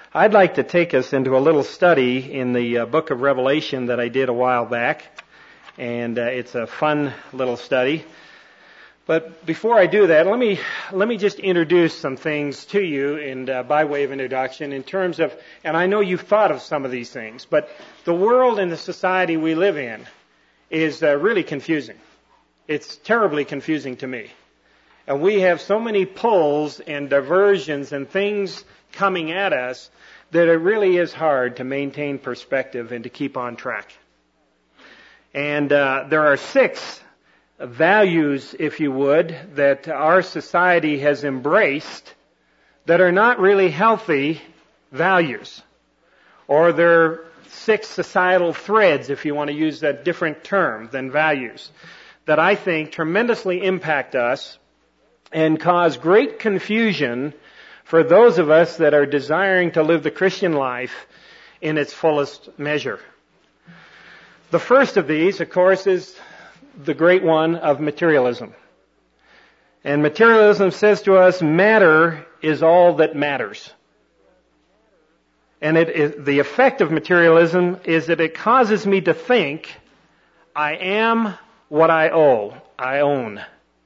I'd like to take us into a little study in the book of Revelation that I did a while back, and it's a fun little study. But before I do that, let me just introduce some things to you, and by way of introduction, in terms of, and I know you've thought of some of these things, but the world and the society we live in is really confusing. It's terribly confusing to me. And we have so many pulls and diversions and things coming at us that it really is hard to maintain perspective and to keep on track. And there are 6 values, if you would, that our society has embraced that are not really healthy values. Or they're 6 societal threads, if you want to use that different term than values, that I think tremendously impact us and cause great confusion for those of us that are desiring to live the Christian life in its fullest measure. The first of these, of course, is the great one of materialism. And materialism says to us, matter is all that matters. And the effect of materialism is that it causes me to think, I am what I own.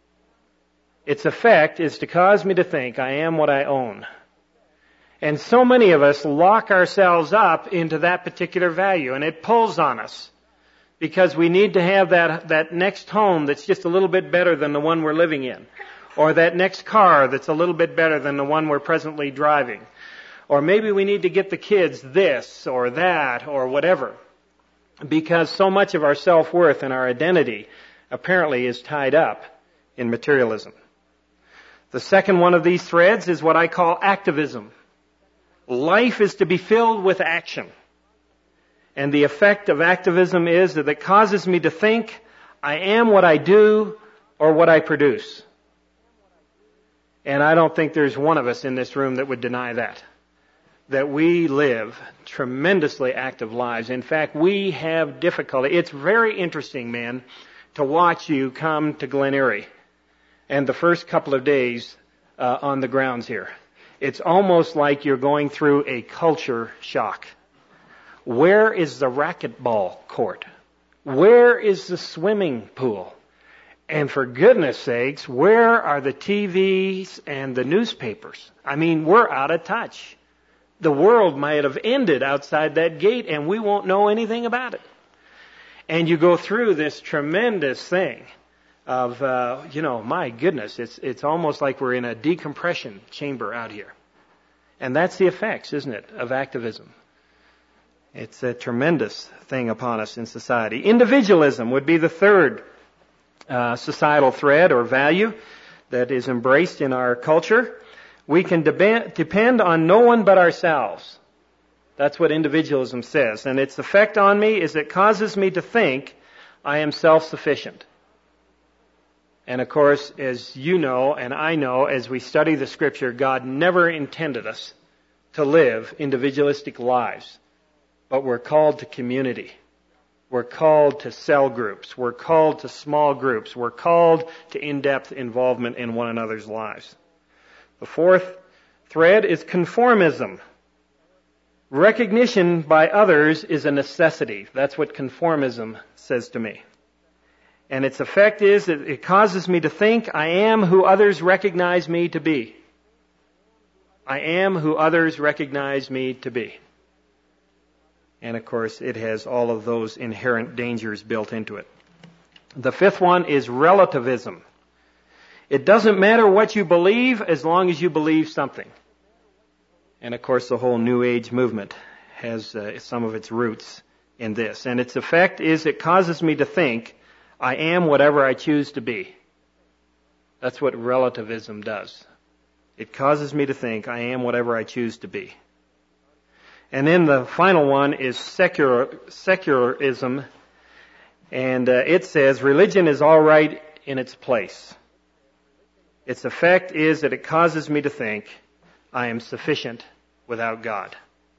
Its effect is to cause me to think, I am what I own. And so many of us lock ourselves up into that particular value, and it pulls on us. Because we need to have that next home that's just a little bit better than the one we're living in. Or that next car that's a little bit better than the one we're presently driving. Or maybe we need to get the kids this or that or whatever. Because so much of our self-worth and our identity apparently is tied up in materialism. The second one of these threads is what I call activism. Life is to be filled with action. And the effect of activism is that it causes me to think, I am what I do or what I produce. And I don't think there's one of us in this room that would deny that. That we live tremendously active lives. In fact, we have difficulty. It's very interesting, man, to watch you come to Glen Eyrie and the first couple of days on the grounds here. It's almost like you're going through a culture shock. Where is the racquetball court? Where is the swimming pool? And for goodness sakes, where are the TVs and the newspapers? I mean, we're out of touch. The world might have ended outside that gate and we won't know anything about it. And you go through this tremendous thing of, my goodness, it's almost like we're in a decompression chamber out here. And that's the effects, isn't it, of activism. It's a tremendous thing upon us in society. Individualism would be the third societal thread or value that is embraced in our culture. We can depend on no one but ourselves. That's what individualism says. And its effect on me is it causes me to think I am self-sufficient. And of course, as you know and I know, as we study the Scripture, God never intended us to live individualistic lives. But we're called to community. We're called to cell groups. We're called to small groups. We're called to in-depth involvement in one another's lives. The fourth thread is conformism. Recognition by others is a necessity. That's what conformism says to me. And its effect is that it causes me to think I am who others recognize me to be. I am who others recognize me to be. And of course, it has all of those inherent dangers built into it. The fifth one is relativism. It doesn't matter what you believe as long as you believe something. And of course, the whole New Age movement has some of its roots in this. And its effect is it causes me to think I am whatever I choose to be. That's what relativism does. It causes me to think I am whatever I choose to be. And then the final one is secularism. And it says religion is all right in its place. Its effect is that it causes me to think I am sufficient without God.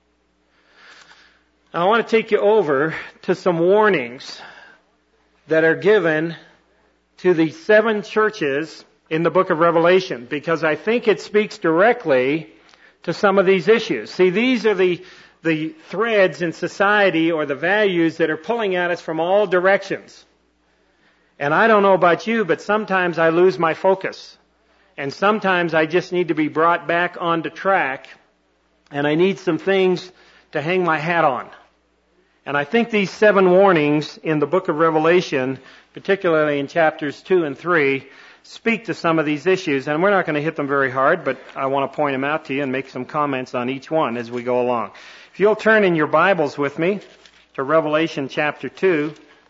Now I want to take you over to some warnings that are given to the 7 churches in the book of Revelation, because I think it speaks directly to some of these issues. See, these are the threads in society or the values that are pulling at us from all directions. And I don't know about you, but sometimes I lose my focus. And sometimes I just need to be brought back onto track, and I need some things to hang my hat on. And I think these 7 warnings in the book of Revelation, particularly in chapters 2 and 3, speak to some of these issues. And we're not going to hit them very hard, but I want to point them out to you and make some comments on each one as we go along. If you'll turn in your Bibles with me to Revelation chapter 2.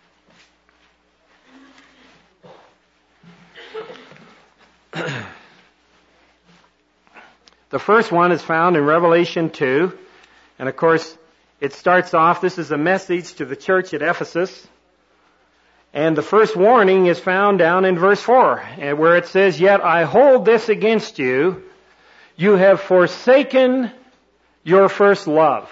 The first one is found in Revelation 2. And of course, it starts off, this is a message to the church at Ephesus. And the first warning is found down in verse 4, where it says, "Yet I hold this against you, you have forsaken your first love."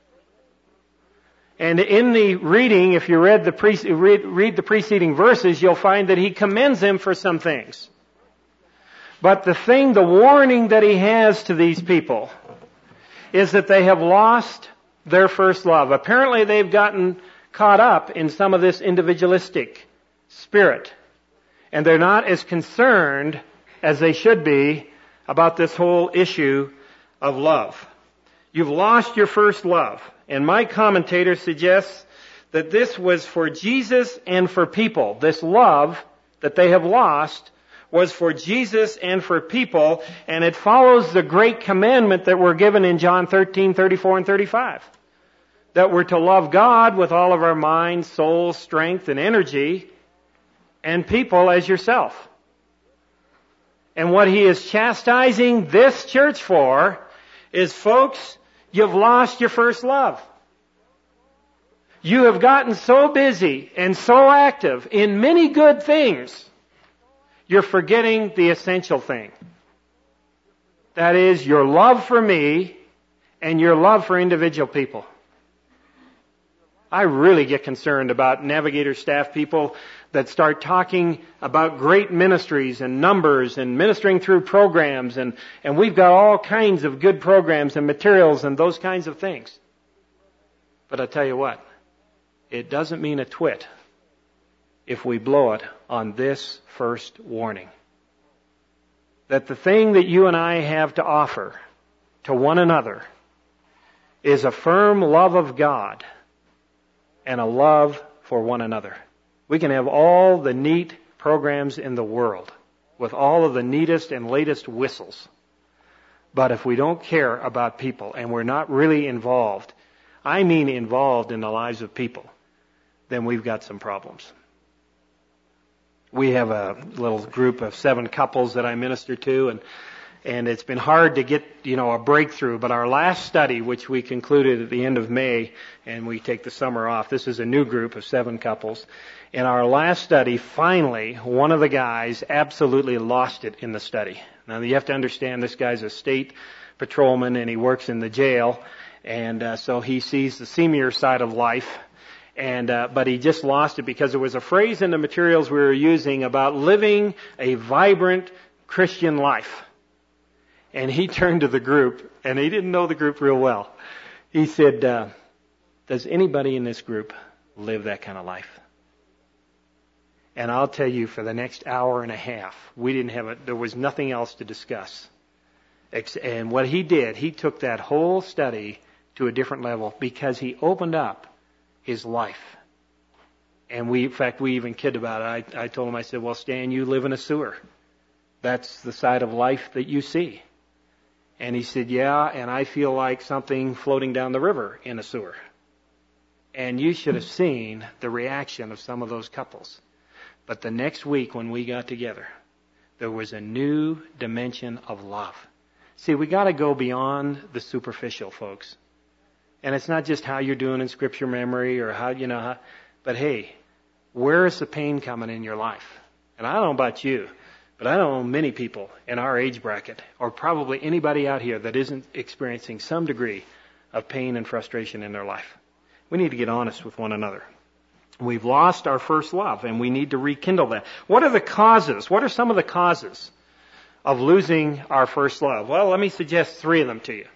And in the reading, if you read the preceding verses, you'll find that he commends them for some things. But the warning that he has to these people is that they have lost their first love. Apparently they've gotten caught up in some of this individualistic spirit. And they're not as concerned as they should be about this whole issue of love. You've lost your first love. And my commentator suggests that this was for Jesus and for people. This love that they have lost was for Jesus and for people, and it follows the great commandment that we're given in John 13:34 and 35. That we're to love God with all of our mind, soul, strength, and energy, and people as yourself. And what he is chastising this church for is, folks, you've lost your first love. You have gotten so busy and so active in many good things, you're forgetting the essential thing. That is your love for me and your love for individual people. I really get concerned about Navigator staff people that start talking about great ministries and numbers and ministering through programs, and we've got all kinds of good programs and materials and those kinds of things. But I tell you what, it doesn't mean a twit if we blow it on this first warning. That the thing that you and I have to offer to one another is a firm love of God and a love for one another. We can have all the neat programs in the world with all of the neatest and latest whistles. But if we don't care about people and we're not really involved, I mean involved in the lives of people, then we've got some problems. We have a little group of 7 couples that I minister to, and it's been hard to get, a breakthrough. But our last study, which we concluded at the end of May, and we take the summer off, this is a new group of 7 couples. In our last study, finally, one of the guys absolutely lost it in the study. Now, you have to understand this guy's a state patrolman, and he works in the jail, and so he sees the seamier side of life. But he just lost it because there was a phrase in the materials we were using about living a vibrant Christian life. And he turned to the group, and he didn't know the group real well. He said, does anybody in this group live that kind of life? And I'll tell you, for the next hour and a half, there was nothing else to discuss. And what he did, he took that whole study to a different level because he opened up his life. And in fact, we even kid about it. I told him, I said, well, Stan, you live in a sewer. That's the side of life that you see. And he said, yeah, and I feel like something floating down the river in a sewer. And you should have seen the reaction of some of those couples. But the next week when we got together, there was a new dimension of love. See, we got to go beyond the superficial, folks. And it's not just how you're doing in scripture memory or but hey, where is the pain coming in your life? And I don't know about you, but I don't know many people in our age bracket, or probably anybody out here that isn't experiencing some degree of pain and frustration in their life. We need to get honest with one another. We've lost our first love, and we need to rekindle that. What are the causes? What are some of the causes of losing our first love? Well, let me suggest 3 of them to you.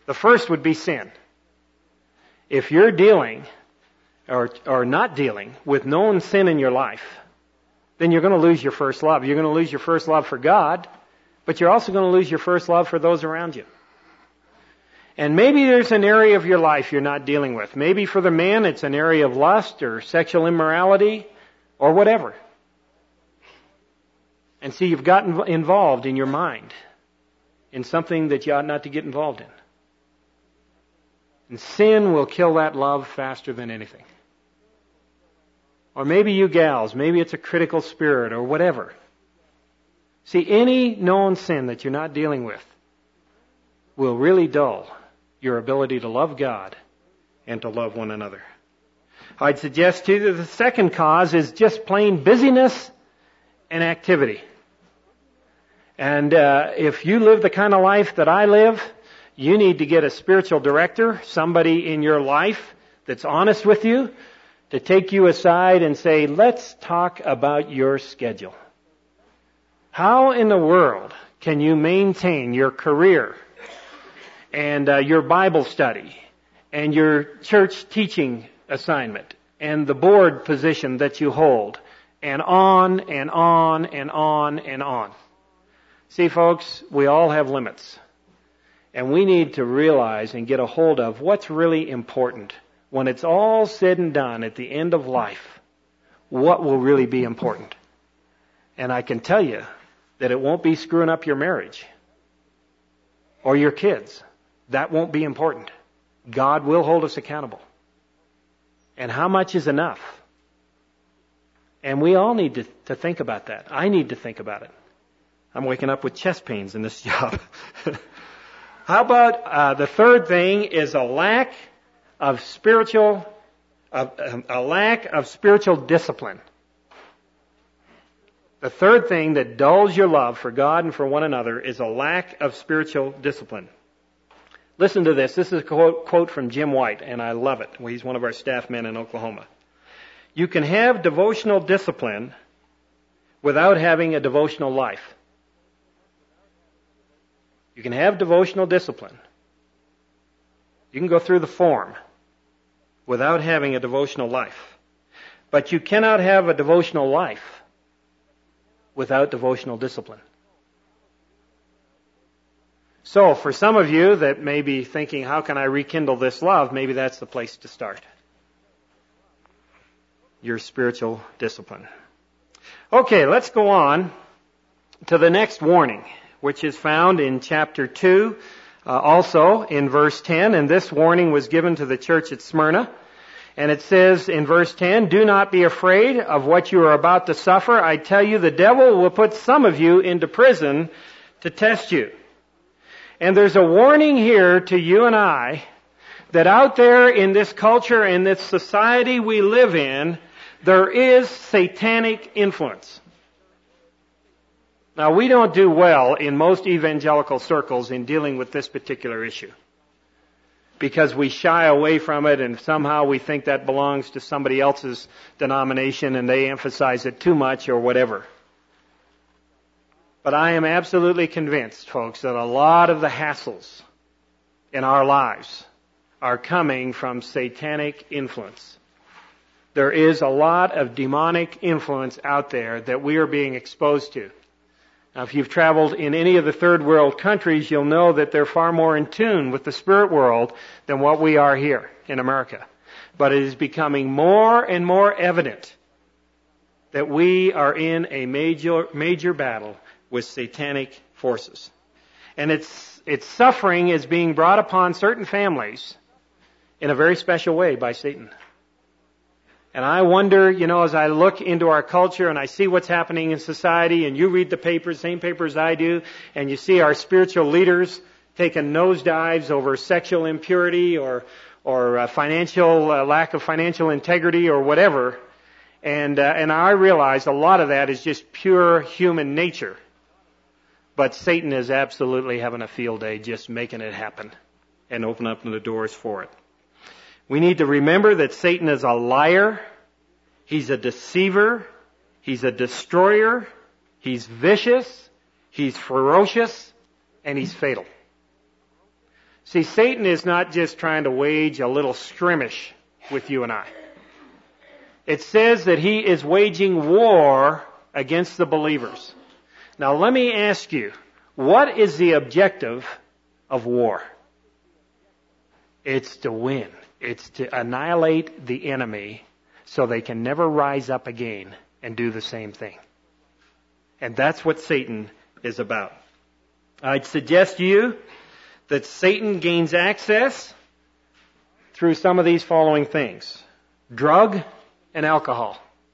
The first would be sin. If you're dealing or not dealing with known sin in your life, then you're going to lose your first love. You're going to lose your first love for God, but you're also going to lose your first love for those around you. And maybe there's an area of your life you're not dealing with. Maybe for the man it's an area of lust or sexual immorality or whatever. And so you've gotten involved in your mind in something that you ought not to get involved in. And sin will kill that love faster than anything. Or maybe you gals, maybe it's a critical spirit or whatever. See, any known sin that you're not dealing with will really dull your ability to love God and to love one another. I'd suggest to you that the second cause is just plain busyness and activity. And if you live the kind of life that I live, you need to get a spiritual director, somebody in your life that's honest with you, to take you aside and say, let's talk about your schedule. How in the world can you maintain your career and your Bible study and your church teaching assignment and the board position that you hold and on and on and on and on? See, folks, we all have limits. And we need to realize and get a hold of what's really important. When it's all said and done at the end of life, what will really be important? And I can tell you that it won't be screwing up your marriage or your kids. That won't be important. God will hold us accountable. And how much is enough? And we all need to think about that. I need to think about it. I'm waking up with chest pains in this job. How about the third thing is a lack of spiritual discipline. The third thing that dulls your love for God and for one another is a lack of spiritual discipline. Listen to this. This is a quote from Jim White, and I love it. He's one of our staff men in Oklahoma. You can have devotional discipline without having a devotional life. You can have devotional discipline. You can go through the form without having a devotional life. But you cannot have a devotional life without devotional discipline. So, for some of you that may be thinking, how can I rekindle this love? Maybe that's the place to start. Your spiritual discipline. Okay, let's go on to the next warning, which is found in chapter 2, also in verse 10. And this warning was given to the church at Smyrna. And it says in verse 10, do not be afraid of what you are about to suffer. I tell you, the devil will put some of you into prison to test you. And there's a warning here to you and I that out there in this culture, in this society we live in, there is satanic influence. Now, we don't do well in most evangelical circles in dealing with this particular issue, because we shy away from it and somehow we think that belongs to somebody else's denomination and they emphasize it too much or whatever. But I am absolutely convinced, folks, that a lot of the hassles in our lives are coming from satanic influence. There is a lot of demonic influence out there that we are being exposed to. Now, if you've traveled in any of the third world countries, you'll know that they're far more in tune with the spirit world than what we are here in America. But it is becoming more and more evident that we are in a major battle with satanic forces. And its suffering is being brought upon certain families in a very special way by Satan. And I wonder, as I look into our culture and I see what's happening in society, and you read the papers, same papers I do, and you see our spiritual leaders taking nosedives over sexual impurity or financial lack of financial integrity or whatever, and I realize a lot of that is just pure human nature. But Satan is absolutely having a field day just making it happen and open up the doors for it. We need to remember that Satan is a liar, he's a deceiver, he's a destroyer, he's vicious, he's ferocious, and he's fatal. See, Satan is not just trying to wage a little skirmish with you and I. It says that he is waging war against the believers. Now let me ask you, what is the objective of war? It's to win. It's to annihilate the enemy so they can never rise up again and do the same thing. And that's what Satan is about. I'd suggest to you that Satan gains access through some of these following things. Drug and alcohol.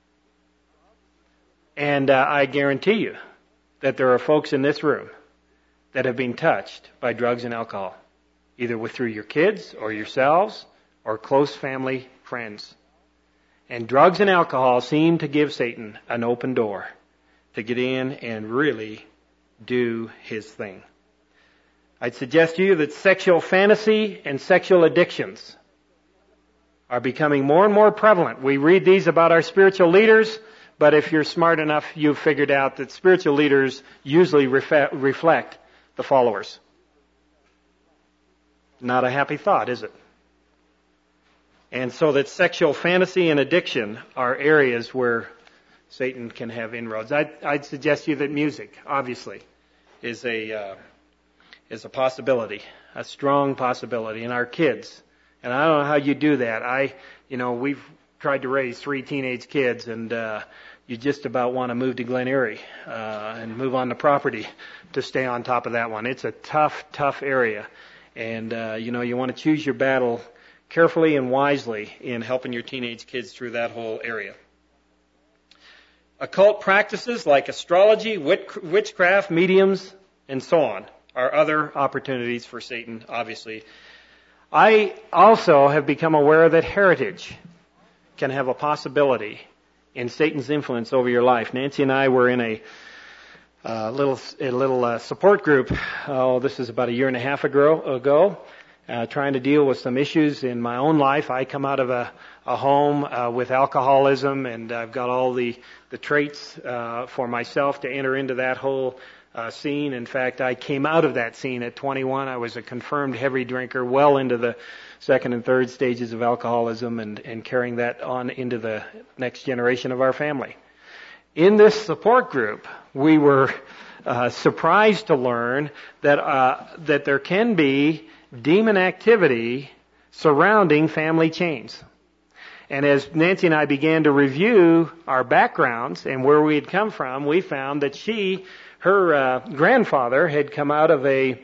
And I guarantee you that there are folks in this room that have been touched by drugs and alcohol, either through your kids or yourselves or close family friends. And drugs and alcohol seem to give Satan an open door to get in and really do his thing. I'd suggest to you that sexual fantasy and sexual addictions are becoming more and more prevalent. We read these about our spiritual leaders, but if you're smart enough, you've figured out that spiritual leaders usually reflect the followers. Not a happy thought, is it? And so that sexual fantasy and addiction are areas where Satan can have inroads. I'd suggest to you that music, obviously, is a possibility, a strong possibility. And our kids, and I don't know how you do that. We've tried to raise 3 teenage kids, and you just about want to move to Glen Eyrie and move on the property to stay on top of that one. It's a tough area. And, you want to choose your battle carefully and wisely in helping your teenage kids through that whole area. Occult practices like astrology, witchcraft, mediums, and so on are other opportunities for Satan, obviously. I also have become aware that heritage can have a possibility in Satan's influence over your life. Nancy and I were in a little support group. This is about a year and a half ago, trying to deal with some issues in my own life. I come out of a home with alcoholism, and I've got all the traits for myself to enter into that whole scene. In fact, I came out of that scene at 21. I was a confirmed heavy drinker, well into the second and third stages of alcoholism, and carrying that on into the next generation of our family. In this support group, we were surprised to learn that there can be demon activity surrounding family chains. And as Nancy and I began to review our backgrounds and where we had come from, we found that her grandfather had come out of a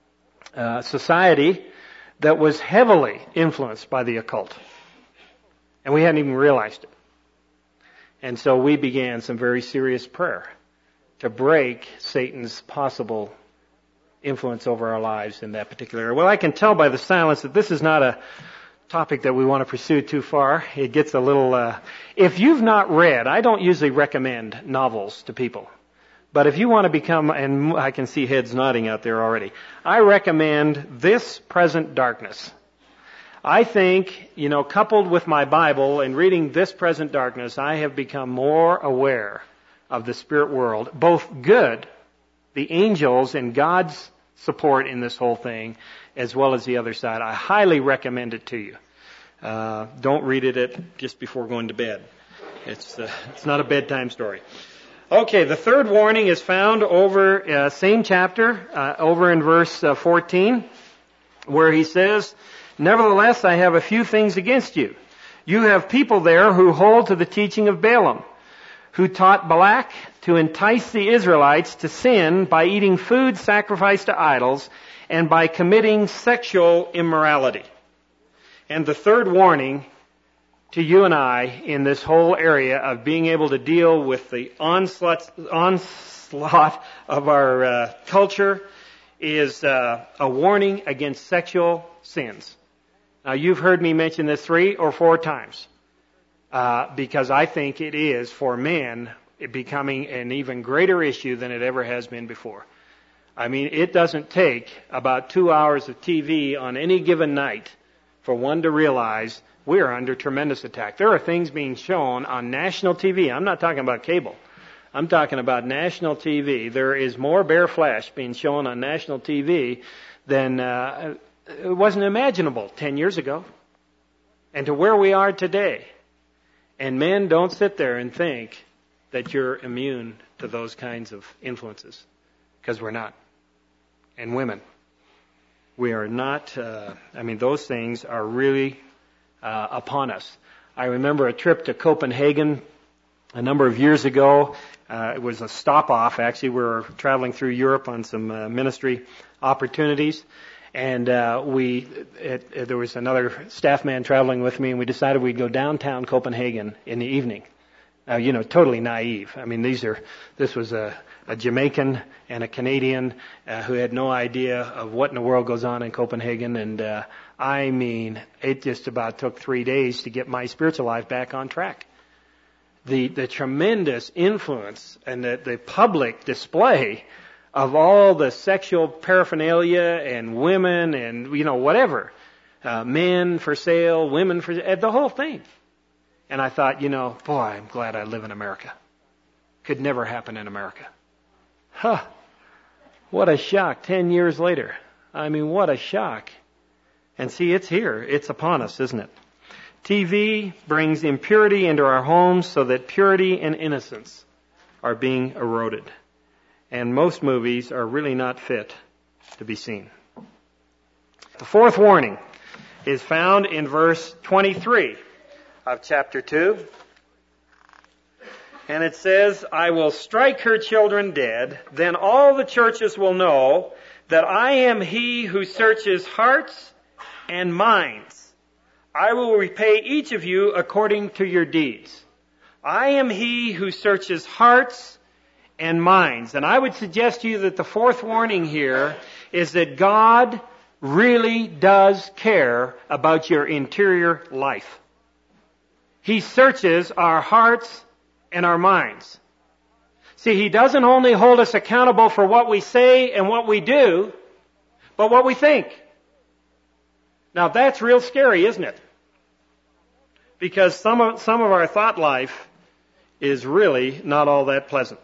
society that was heavily influenced by the occult. And we hadn't even realized it. And so we began some very serious prayer to break Satan's possible influence over our lives in that particular area. Well, I can tell by the silence that this is not a topic that we want to pursue too far. It gets a little... if you've not read, I don't usually recommend novels to people. But if you want to become, and I can see heads nodding out there already, I recommend This Present Darkness. I think, coupled with my Bible and reading This Present Darkness, I have become more aware of the spirit world, both good, the angels and God's support in this whole thing, as well as the other side. I highly recommend it to you. Don't read it just before going to bed. It's not a bedtime story. Okay, the third warning is found over, same chapter, over in verse 14, where he says, "Nevertheless, I have a few things against you. You have people there who hold to the teaching of Balaam, who taught Balak to entice the Israelites to sin by eating food sacrificed to idols and by committing sexual immorality." And the third warning to you and I in this whole area of being able to deal with the onslaught of our culture is a warning against sexual sins. Now, you've heard me mention this 3 or 4 times because I think it is, for men, becoming an even greater issue than it ever has been before. I mean, it doesn't take about 2 hours of TV on any given night for one to realize we are under tremendous attack. There are things being shown on national TV. I'm not talking about cable. I'm talking about national TV. There is more bare flesh being shown on national TV than it wasn't imaginable 10 years ago. And to where we are today. And men, don't sit there and think that you're immune to those kinds of influences. Because we're not. And women. We are not, those things are really upon us. I remember a trip to Copenhagen a number of years ago. It was a stop-off, actually. We were traveling through Europe on some ministry opportunities. And there was another staff man traveling with me, and we decided we'd go downtown Copenhagen in the evening. Totally naive. This was a Jamaican and a Canadian who had no idea of what in the world goes on in Copenhagen. And it just about took 3 days to get my spiritual life back on track. The tremendous influence and the public display of all the sexual paraphernalia and women and, whatever. Men for sale, women for sale, the whole thing. And I thought, boy, I'm glad I live in America. Could never happen in America. What a shock 10 years later. What a shock. And see, it's here. It's upon us, isn't it? TV brings impurity into our homes so that purity and innocence are being eroded. And most movies are really not fit to be seen. The fourth warning is found in verse 23 of chapter 2. And it says, I will strike her children dead, then all the churches will know that I am he who searches hearts and minds. I will repay each of you according to your deeds. I am he who searches hearts and minds. And I would suggest to you that the fourth warning here is that God really does care about your interior life. He searches our hearts and our minds. See, He doesn't only hold us accountable for what we say and what we do, but what we think. Now that's real scary, isn't it? Because some of our thought life is really not all that pleasant.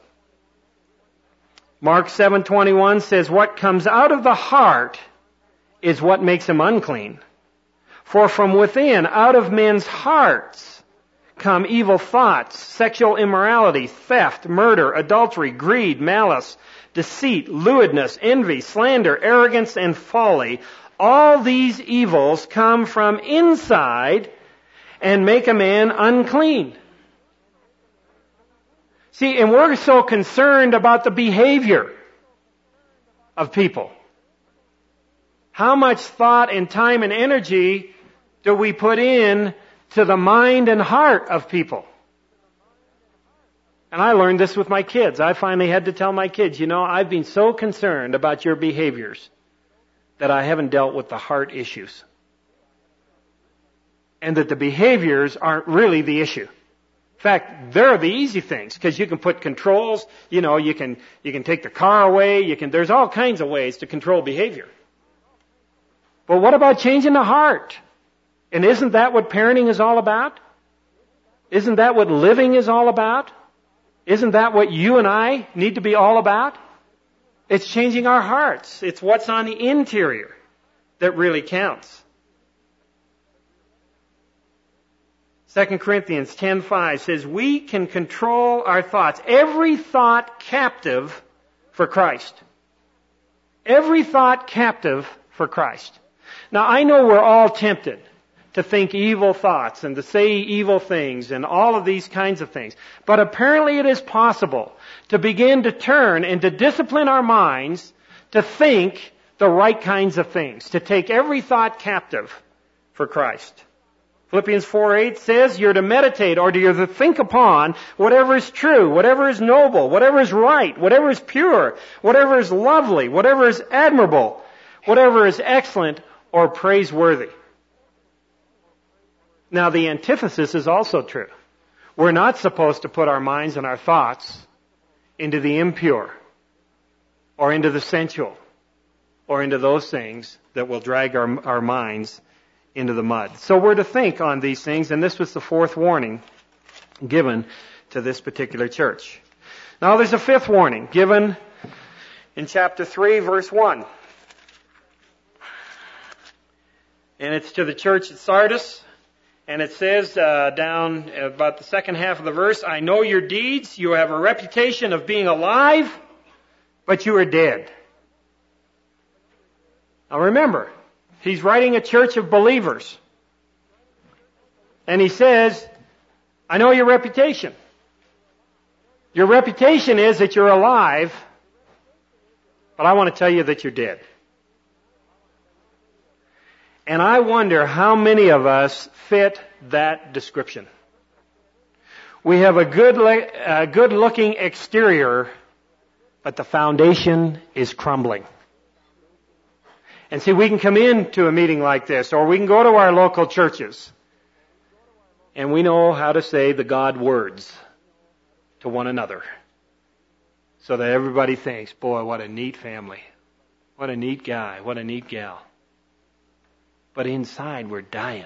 Mark 7:21 says, what comes out of the heart is what makes him unclean. For from within, out of men's hearts, come evil thoughts, sexual immorality, theft, murder, adultery, greed, malice, deceit, lewdness, envy, slander, arrogance, and folly. All these evils come from inside and make a man unclean. See, and we're so concerned about the behavior of people. How much thought and time and energy do we put in to the mind and heart of people? And I learned this with my kids. I finally had to tell my kids, I've been so concerned about your behaviors that I haven't dealt with the heart issues. And that the behaviors aren't really the issue. In fact, they're the easy things, because you can put controls, you can take the car away, there's all kinds of ways to control behavior. But what about changing the heart? And isn't that what parenting is all about? Isn't that what living is all about? Isn't that what you and I need to be all about? It's changing our hearts. It's what's on the interior that really counts. 2 Corinthians 10:5 says, we can control our thoughts. Every thought captive for Christ. Every thought captive for Christ. Now, I know we're all tempted to think evil thoughts and to say evil things and all of these kinds of things. But apparently it is possible to begin to turn and to discipline our minds to think the right kinds of things, to take every thought captive for Christ. Philippians 4:8 says you're to meditate or you're to think upon whatever is true, whatever is noble, whatever is right, whatever is pure, whatever is lovely, whatever is admirable, whatever is excellent or praiseworthy. Now the antithesis is also true. We're not supposed to put our minds and our thoughts into the impure or into the sensual or into those things that will drag our minds into the mud. So we're to think on these things, and this was the fourth warning given to this particular church. Now there's a fifth warning given in chapter 3, verse 1. And it's to the church at Sardis. And it says down about the second half of the verse, I know your deeds. You have a reputation of being alive, but you are dead. Now remember, he's writing a church of believers. And he says, I know your reputation. Your reputation is that you're alive, but I want to tell you that you're dead. And I wonder how many of us fit that description. We have a good looking exterior, but the foundation is crumbling. And see, we can come into a meeting like this, or we can go to our local churches, and we know how to say the God words to one another, so that everybody thinks, boy, what a neat family. What a neat guy. What a neat gal. But inside, we're dying.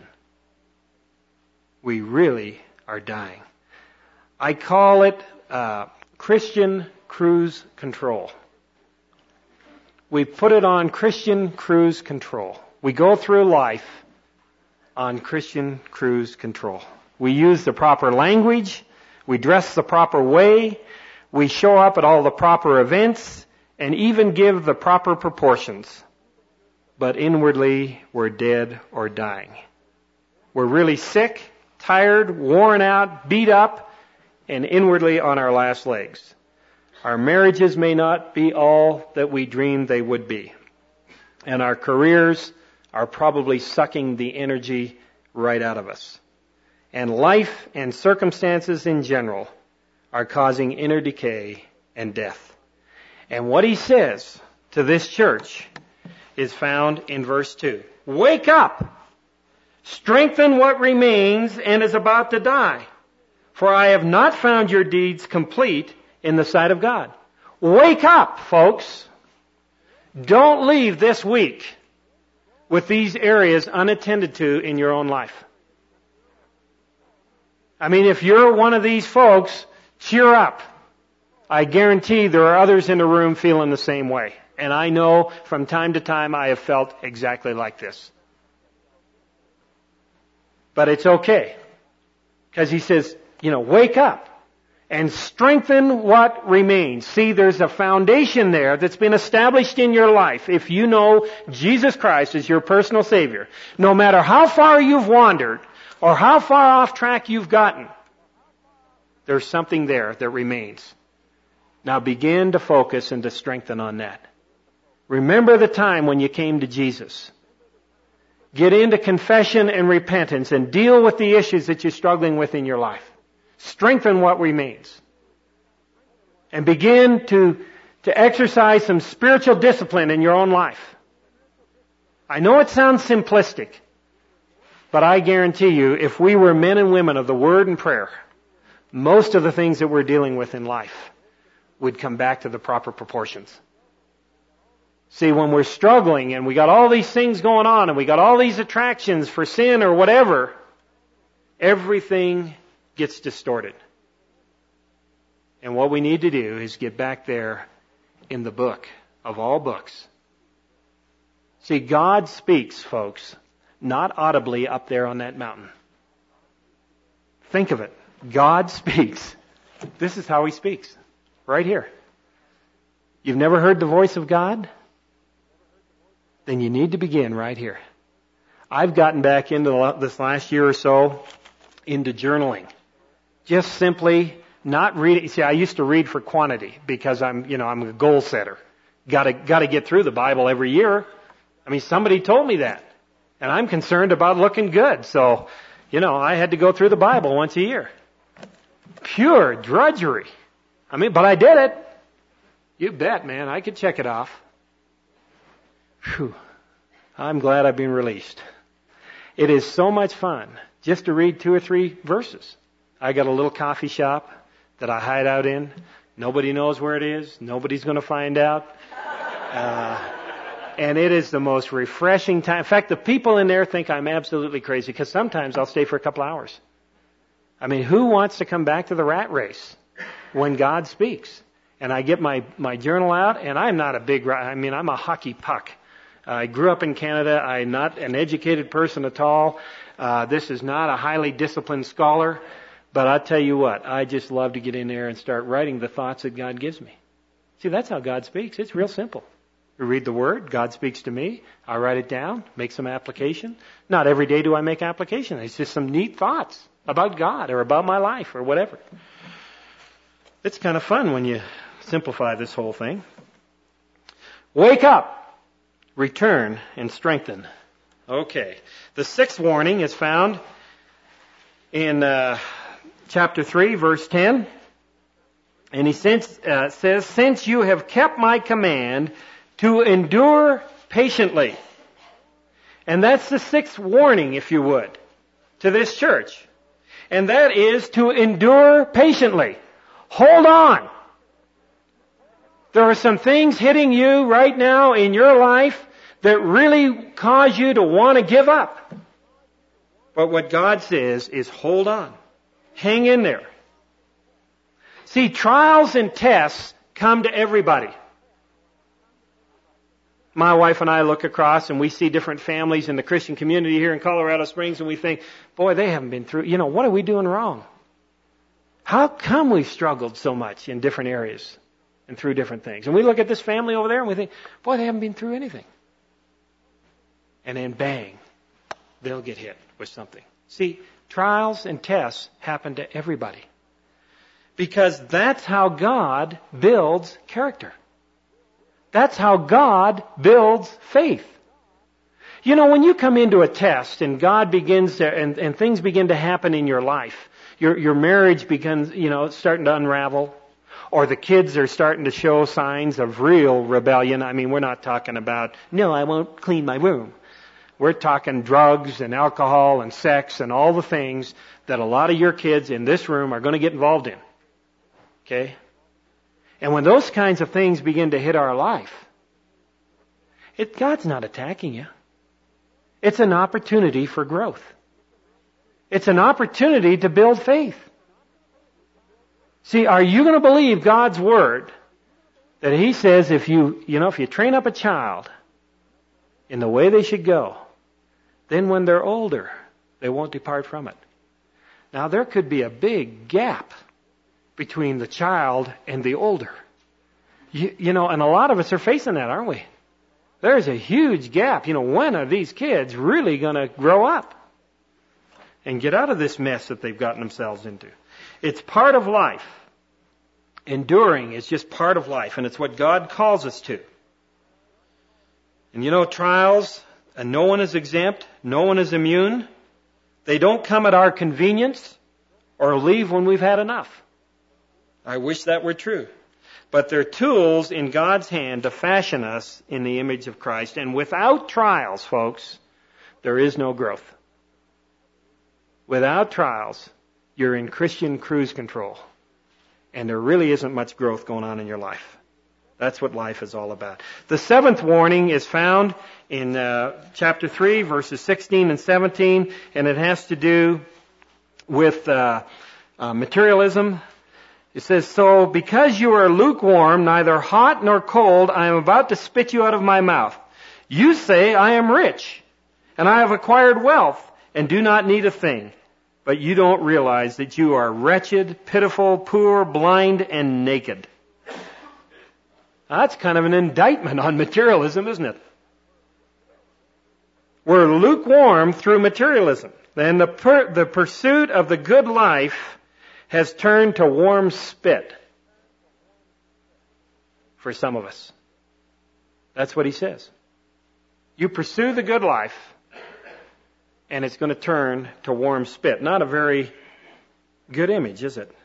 We really are dying. I call it Christian cruise control. We put it on Christian cruise control. We go through life on Christian cruise control. We use the proper language. We dress the proper way. We show up at all the proper events and even give the proper proportions. But inwardly, we're dead or dying. We're really sick, tired, worn out, beat up, and inwardly on our last legs. Our marriages may not be all that we dreamed they would be. And our careers are probably sucking the energy right out of us. And life and circumstances in general are causing inner decay and death. And what he says to this church is found in verse 2. Wake up! Strengthen what remains and is about to die. For I have not found your deeds complete in the sight of God. Wake up, folks! Don't leave this week with these areas unattended to in your own life. I mean, if you're one of these folks, cheer up. I guarantee there are others in the room feeling the same way. And I know from time to time I have felt exactly like this. But it's okay. Because he says, wake up and strengthen what remains. See, there's a foundation there that's been established in your life. If you know Jesus Christ as your personal Savior, no matter how far you've wandered or how far off track you've gotten, there's something there that remains. Now begin to focus and to strengthen on that. Remember the time when you came to Jesus. Get into confession and repentance and deal with the issues that you're struggling with in your life. Strengthen what remains. And begin to exercise some spiritual discipline in your own life. I know it sounds simplistic, but I guarantee you, if we were men and women of the Word and prayer, most of the things that we're dealing with in life would come back to the proper proportions. See, when we're struggling and we got all these things going on and we got all these attractions for sin or whatever, everything gets distorted. And what we need to do is get back there in the book of all books. See, God speaks, folks, not audibly up there on that mountain. Think of it. God speaks. This is how He speaks. Right here. You've never heard the voice of God? Then you need to begin right here. I've gotten back into this last year or so into journaling. Just simply not reading. See, I used to read for quantity because I'm a goal setter. Got to get through the Bible every year. I mean, somebody told me that. And I'm concerned about looking good. So, I had to go through the Bible once a year. Pure drudgery. But I did it. You bet, man. I could check it off. Whew. I'm glad I've been released. It is so much fun just to read 2 or 3 verses. I got a little coffee shop that I hide out in. Nobody knows where it is. Nobody's going to find out. And it is the most refreshing time. In fact, the people in there think I'm absolutely crazy because sometimes I'll stay for a couple hours. Who wants to come back to the rat race when God speaks? And I get my journal out, and I'm not a big, I'm a hockey puck. I grew up in Canada. I'm not an educated person at all. This is not a highly disciplined scholar. But I tell you what, I just love to get in there and start writing the thoughts that God gives me. See, that's how God speaks. It's real simple. We read the Word, God speaks to me, I write it down, make some application. Not every day do I make application. It's just some neat thoughts about God or about my life or whatever. It's kind of fun when you simplify this whole thing. Wake up, return, and strengthen. Okay. The sixth warning is found in chapter 3, verse 10. And he says, since you have kept my command to endure patiently. And that's the sixth warning, if you would, to this church. And that is to endure patiently. Hold on. There are some things hitting you right now in your life that really cause you to want to give up. But what God says is hold on. Hang in there. See, trials and tests come to everybody. My wife and I look across and we see different families in the Christian community here in Colorado Springs and we think, boy, they haven't been through, what are we doing wrong? How come we've struggled so much in different areas and through different things? And we look at this family over there and we think, boy, they haven't been through anything. And then bang, they'll get hit with something. See, trials and tests happen to everybody. Because that's how God builds character. That's how God builds faith. When you come into a test and God begins to, and things begin to happen in your life, your marriage begins, starting to unravel, or the kids are starting to show signs of real rebellion. I mean, we're not talking about, no, I won't clean my room. We're talking drugs and alcohol and sex and all the things that a lot of your kids in this room are going to get involved in. Okay? And when those kinds of things begin to hit our life, God's not attacking you. It's an opportunity for growth. It's an opportunity to build faith. See, are you going to believe God's Word that He says if you train up a child in the way they should go, then when they're older, they won't depart from it. Now, there could be a big gap between the child and the older. And a lot of us are facing that, aren't we? There's a huge gap. When are these kids really going to grow up and get out of this mess that they've gotten themselves into? It's part of life. Enduring is just part of life, and it's what God calls us to. And trials, and no one is exempt, no one is immune. They don't come at our convenience or leave when we've had enough. I wish that were true. But they're tools in God's hand to fashion us in the image of Christ. And without trials, folks, there is no growth. Without trials, you're in Christian cruise control. And there really isn't much growth going on in your life. That's what life is all about. The seventh warning is found in chapter 3, verses 16 and 17. And it has to do with materialism. It says, so because you are lukewarm, neither hot nor cold, I am about to spit you out of my mouth. You say, I am rich, and I have acquired wealth, and do not need a thing. But you don't realize that you are wretched, pitiful, poor, blind, and naked. Now, that's kind of an indictment on materialism, isn't it? We're lukewarm through materialism. And the pursuit of the good life has turned to warm spit for some of us. That's what he says. You pursue the good life, and it's going to turn to warm spit. Not a very good image, is it?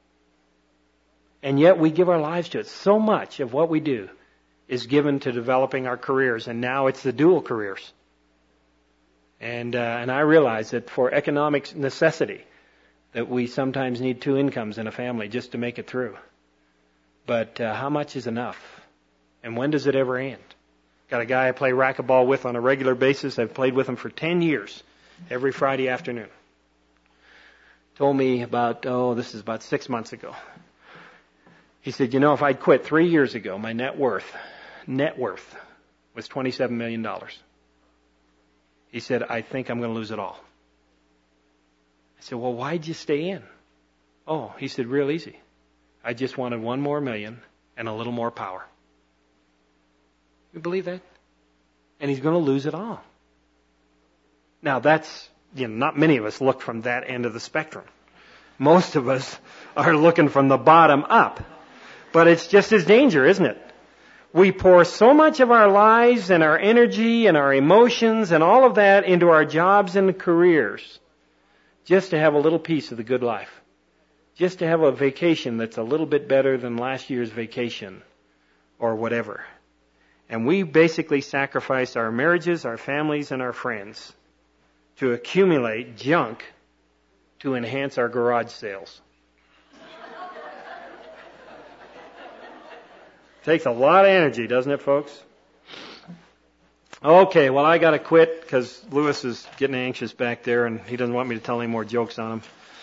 And yet we give our lives to it. So much of what we do is given to developing our careers, and now it's the dual careers. And I realize that for economic necessity, that we sometimes need two incomes in a family just to make it through. But how much is enough? And when does it ever end? Got a guy I play racquetball with on a regular basis. I've played with him for 10 years, every Friday afternoon. Told me this is about 6 months ago. He said, if I'd quit 3 years ago, my net worth was $27 million. He said, I think I'm going to lose it all. I said, well, why'd you stay in? Oh, he said, real easy. I just wanted $1 more million and a little more power. You believe that? And he's going to lose it all. Now that's, not many of us look from that end of the spectrum. Most of us are looking from the bottom up. But it's just as danger, isn't it? We pour so much of our lives and our energy and our emotions and all of that into our jobs and careers just to have a little piece of the good life. Just to have a vacation that's a little bit better than last year's vacation or whatever. And we basically sacrifice our marriages, our families, and our friends to accumulate junk to enhance our garage sales. Takes a lot of energy, doesn't it, folks? Okay, well, I got to quit because Lewis is getting anxious back there and he doesn't want me to tell any more jokes on him.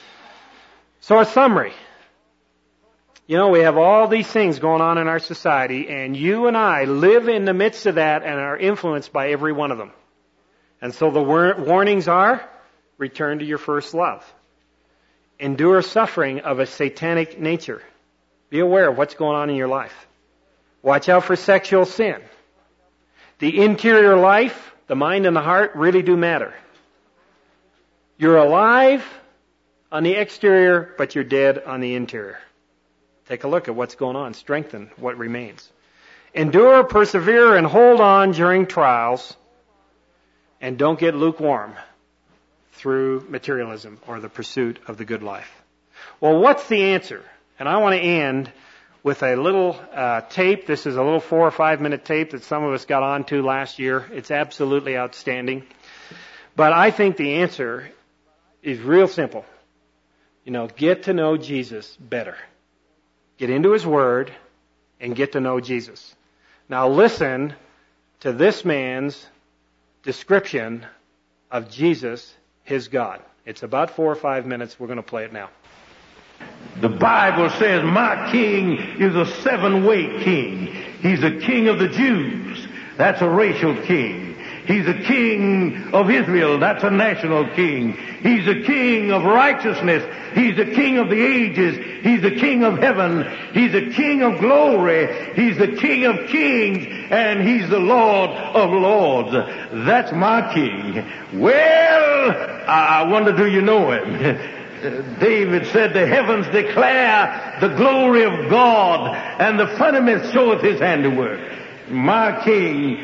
So a summary. We have all these things going on in our society, and you and I live in the midst of that and are influenced by every one of them. And so the warnings are, return to your first love. Endure suffering of a satanic nature. Be aware of what's going on in your life. Watch out for sexual sin. The interior life, the mind and the heart, really do matter. You're alive on the exterior, but you're dead on the interior. Take a look at what's going on. Strengthen what remains. Endure, persevere, and hold on during trials. And don't get lukewarm through materialism or the pursuit of the good life. Well, what's the answer? And I want to end with a little tape. This is a little 4 or 5 minute tape that some of us got onto last year. It's absolutely outstanding. But I think the answer is real simple. Get to know Jesus better. Get into His Word and get to know Jesus. Now listen to this man's description of Jesus, his God. It's about 4 or 5 minutes. We're going to play it now. The Bible says, my king is a 7-way king. He's a king of the Jews. That's a racial king. He's a king of Israel. That's a national king. He's a king of righteousness. He's the king of the ages. He's the king of heaven. He's the king of glory. He's the king of kings. And he's the Lord of lords. That's my king. Well, I wonder, do you know him? David said, the heavens declare the glory of God, and the firmament showeth his handiwork. My king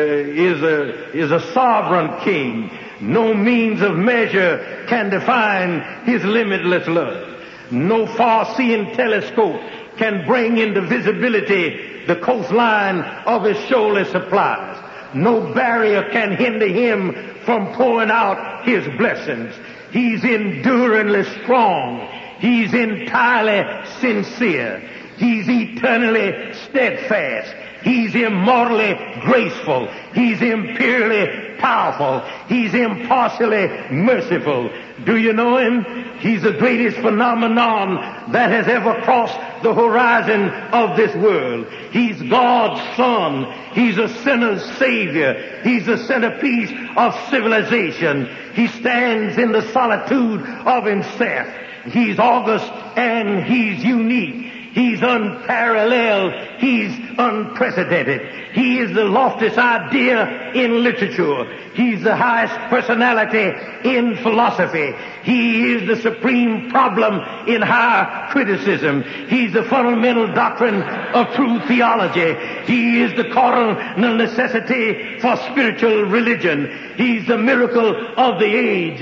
is a sovereign king. No means of measure can define his limitless love. No far-seeing telescope can bring into visibility the coastline of his shoaless supplies. No barrier can hinder him from pouring out his blessings. He's enduringly strong. He's entirely sincere. He's eternally steadfast. He's immortally graceful. He's imperially powerful. He's impartially merciful. Do you know him? He's the greatest phenomenon that has ever crossed the horizon of this world. He's God's Son. He's a sinner's Savior. He's the centerpiece of civilization. He stands in the solitude of himself. He's august and he's unique. He's unparalleled. He's unprecedented. He is the loftiest idea in literature. He's the highest personality in philosophy. He is the supreme problem in higher criticism. He's the fundamental doctrine of true theology. He is the cardinal necessity for spiritual religion. He's the miracle of the age.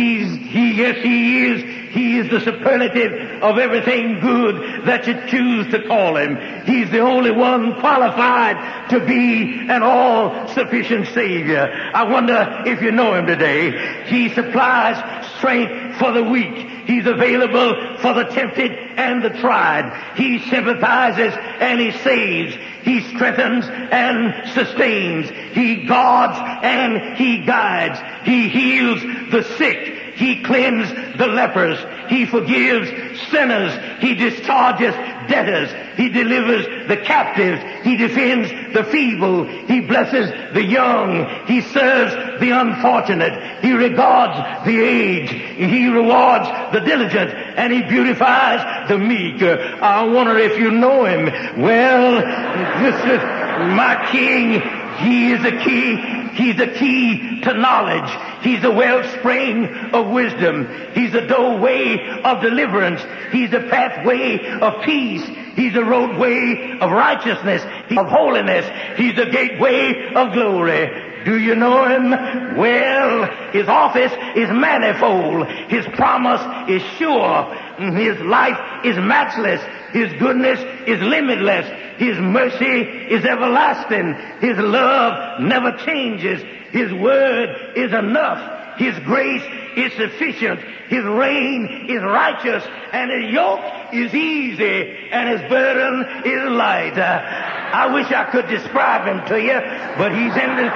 He is the superlative of everything good that you choose to call him. He's the only one qualified to be an all-sufficient Savior. I wonder if you know him today. He supplies strength for the weak. He's available for the tempted and the tried. He sympathizes and he saves. He strengthens and sustains. He guards and he guides. He heals the sick. He cleansed the lepers. He forgives sinners. He discharges debtors. He delivers the captives. He defends the feeble. He blesses the young. He serves the unfortunate. He regards the aged. He rewards the diligent. And He beautifies the meek. I wonder if you know Him. Well, this is my King. He is the key. He's the key to knowledge. He's the wellspring of wisdom. He's the doorway of deliverance. He's the pathway of peace. He's the roadway of righteousness, of holiness. He's the gateway of glory. Do you know Him? Well, His office is manifold. His promise is sure. His life is matchless. His goodness is limitless. His mercy is everlasting. His love never changes. His word is enough. His grace is sufficient. His reign is righteous. And His yoke is easy. And His burden is light. I wish I could describe Him to you, but He's in the...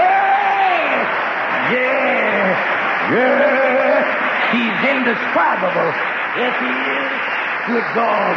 He's indescribable. Yes, He is. Good God.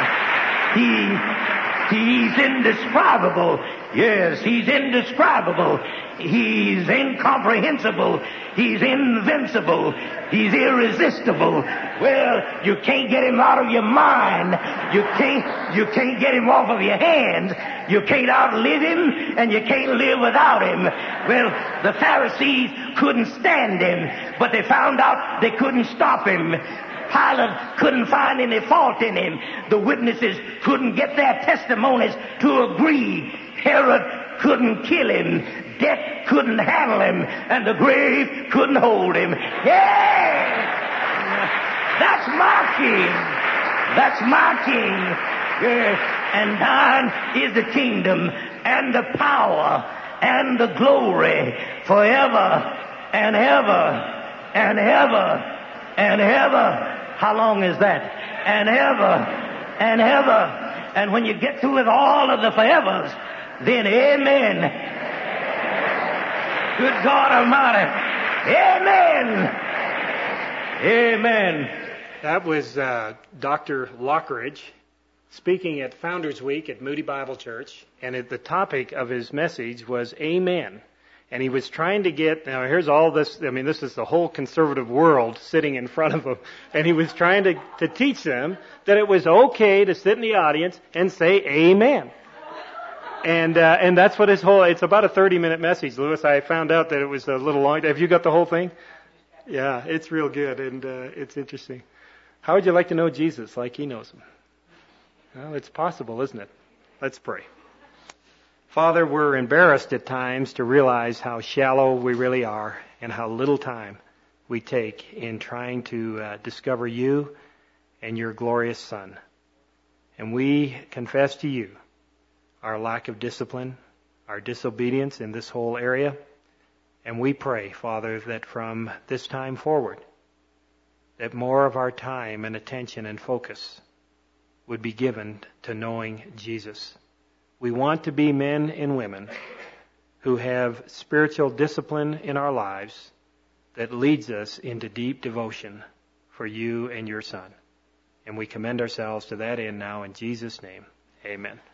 He's indescribable. Yes, He's indescribable. He's incomprehensible. He's invincible. He's irresistible. Well, you can't get Him out of your mind. You can't get Him off of your hands. You can't outlive Him, and you can't live without Him. Well, the Pharisees couldn't stand Him, but they found out they couldn't stop Him. Pilate couldn't find any fault in Him. The witnesses couldn't get their testimonies to agree. Herod couldn't kill Him. Death couldn't handle Him. And the grave couldn't hold Him. Yeah! That's my King. That's my King. Yes. And thine is the kingdom and the power and the glory forever and ever and ever and ever. How long is that? And ever and ever. And when you get through with all of the forevers, then amen. Good God Almighty. Amen. Amen. That was Dr. Lockridge speaking at Founders Week at Moody Bible Church. And the topic of his message was Amen. And he was trying to get, now here's all this, this is the whole conservative world sitting in front of him. And he was trying to teach them that it was okay to sit in the audience and say Amen. And that's what it's about a 30-minute message, Louis. I found out that it was a little long. Have you got the whole thing? Yeah, it's real good and it's interesting. How would you like to know Jesus like He knows Him? Well, it's possible, isn't it? Let's pray. Father, we're embarrassed at times to realize how shallow we really are and how little time we take in trying to discover You and Your glorious Son. And we confess to You our lack of discipline, our disobedience in this whole area. And we pray, Father, that from this time forward, that more of our time and attention and focus would be given to knowing Jesus. We want to be men and women who have spiritual discipline in our lives that leads us into deep devotion for You and Your Son. And we commend ourselves to that end now in Jesus' name. Amen.